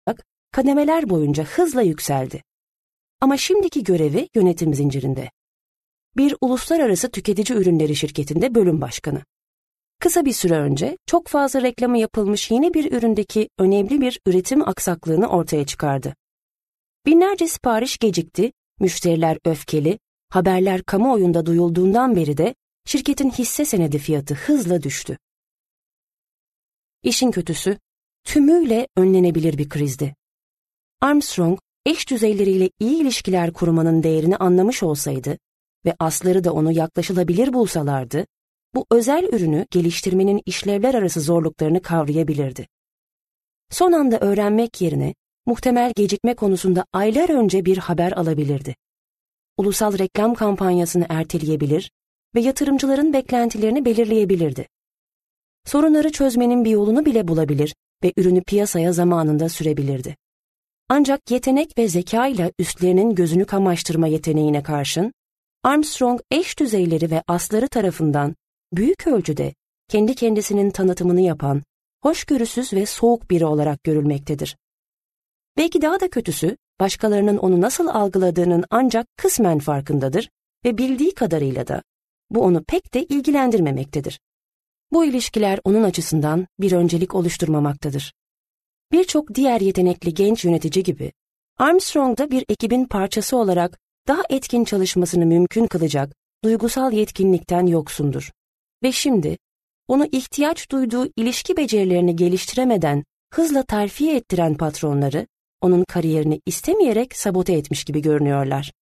kademeler boyunca hızla yükseldi. Ama şimdiki görevi yönetim zincirinde. Bir uluslararası tüketici ürünleri şirketinde bölüm başkanı. Kısa bir süre önce çok fazla reklamı yapılmış yeni bir üründeki önemli bir üretim aksaklığını ortaya çıkardı. Binlerce sipariş gecikti, müşteriler öfkeli, haberler kamuoyunda duyulduğundan beri de şirketin hisse senedi fiyatı hızla düştü. İşin kötüsü, tümüyle önlenebilir bir krizdi. Armstrong, eş düzeyleriyle iyi ilişkiler kurmanın değerini anlamış olsaydı ve asları da onu yaklaşılabilir bulsalardı, bu özel ürünü geliştirmenin işlevler arası zorluklarını kavrayabilirdi. Son anda öğrenmek yerine muhtemel gecikme konusunda aylar önce bir haber alabilirdi. Ulusal reklam kampanyasını erteleyebilir ve yatırımcıların beklentilerini belirleyebilirdi. Sorunları çözmenin bir yolunu bile bulabilir ve ürünü piyasaya zamanında sürebilirdi. Ancak yetenek ve zeka ile üstlerinin gözünü kamaştırma yeteneğine karşın, Armstrong eş düzeyleri ve asları tarafından büyük ölçüde kendi kendisinin tanıtımını yapan, hoşgörüsüz ve soğuk biri olarak görülmektedir. Belki daha da kötüsü, başkalarının onu nasıl algıladığının ancak kısmen farkındadır ve bildiği kadarıyla da bu onu pek de ilgilendirmemektedir. Bu ilişkiler onun açısından bir öncelik oluşturmamaktadır. Birçok diğer yetenekli genç yönetici gibi, Armstrong da bir ekibin parçası olarak daha etkin çalışmasını mümkün kılacak duygusal yetkinlikten yoksundur. Ve şimdi, onu ihtiyaç duyduğu ilişki becerilerini geliştiremeden hızla terfi ettiren patronları, onun kariyerini istemeyerek sabote etmiş gibi görünüyorlar.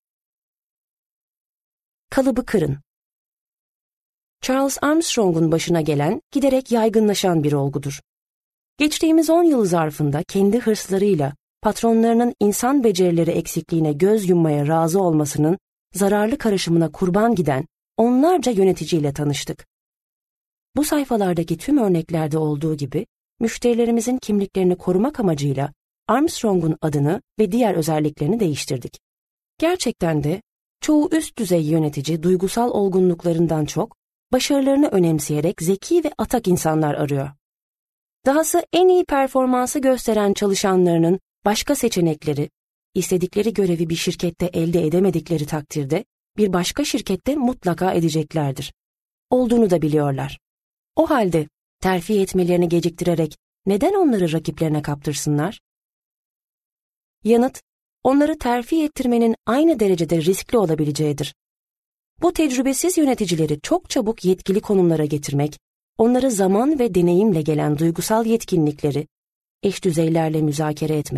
Kalıbı kırın. Charles Armstrong'un başına gelen giderek yaygınlaşan bir olgudur. Geçtiğimiz 10 yıl zarfında kendi hırslarıyla patronlarının insan becerileri eksikliğine göz yummaya razı olmasının zararlı karışımına kurban giden onlarca yöneticiyle tanıştık. Bu sayfalardaki tüm örneklerde olduğu gibi müşterilerimizin kimliklerini korumak amacıyla Armstrong'un adını ve diğer özelliklerini değiştirdik. Gerçekten de çoğu üst düzey yönetici duygusal olgunluklarından çok başarılarını önemseyerek zeki ve atak insanlar arıyor. Dahası en iyi performansı gösteren çalışanlarının başka seçenekleri, istedikleri görevi bir şirkette elde edemedikleri takdirde bir başka şirkette mutlaka edeceklerdir. Olduğunu da biliyorlar. O halde terfi etmelerini geciktirerek neden onları rakiplerine kaptırsınlar? Yanıt, onları terfi ettirmenin aynı derecede riskli olabileceğidir. Bu tecrübesiz yöneticileri çok çabuk yetkili konumlara getirmek, onları zaman ve deneyimle gelen duygusal yetkinlikleri eş düzeylerle müzakere etmek,